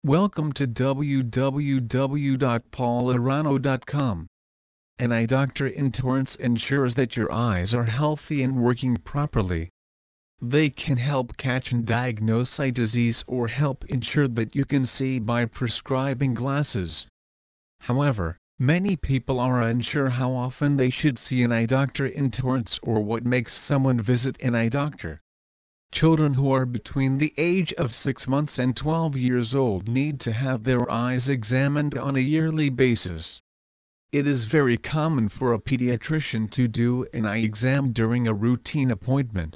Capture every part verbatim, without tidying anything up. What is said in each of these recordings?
Welcome to w w w dot paul arano dot com. An eye doctor in Torrance ensures that your eyes are healthy and working properly. They can help catch and diagnose eye disease or help ensure that you can see by prescribing glasses. However, many people are unsure how often they should see an eye doctor in Torrance or what makes someone visit an eye doctor. Children who are between the age of six months and twelve years old need to have their eyes examined on a yearly basis. It is very common for a pediatrician to do an eye exam during a routine appointment.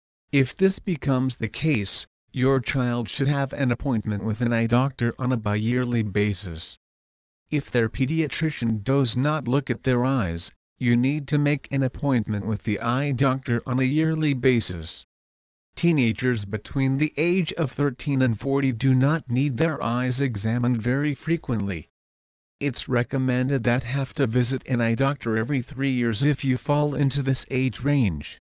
If this becomes the case, your child should have an appointment with an eye doctor on a bi-yearly basis. If their pediatrician does not look at their eyes, you need to make an appointment with the eye doctor on a yearly basis. Teenagers between the age of thirteen and forty do not need their eyes examined very frequently. It's recommended that have to visit an eye doctor every three years if you fall into this age range.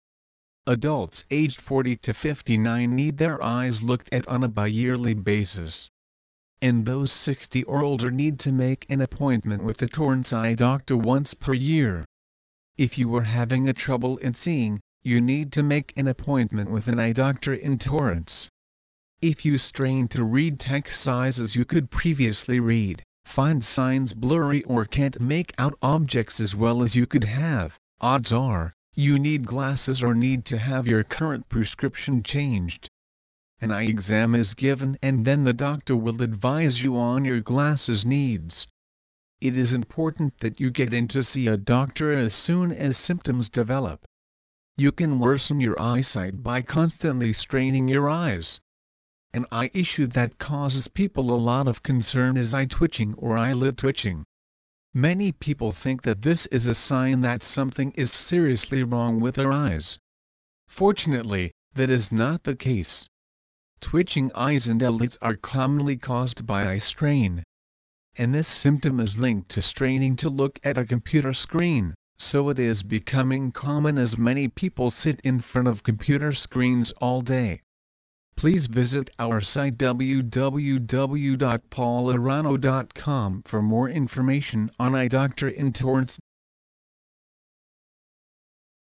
Adults aged forty to fifty-nine need their eyes looked at on a bi-yearly basis. And those sixty or older need to make an appointment with the Torrance eye doctor once per year. If you are having a trouble in seeing, you need to make an appointment with an eye doctor in Torrance. If you strain to read text sizes you could previously read, find signs blurry or can't make out objects as well as you could have, odds are, you need glasses or need to have your current prescription changed. An eye exam is given and then the doctor will advise you on your glasses needs. It is important that you get in to see a doctor as soon as symptoms develop. You can worsen your eyesight by constantly straining your eyes. An eye issue that causes people a lot of concern is eye twitching or eyelid twitching. Many people think that this is a sign that something is seriously wrong with their eyes. Fortunately, that is not the case. Twitching eyes and eyelids are commonly caused by eye strain. And this symptom is linked to straining to look at a computer screen. So it is becoming common as many people sit in front of computer screens all day. Please visit our site w w w dot paul arano dot com for more information on eye doctor in Torrance.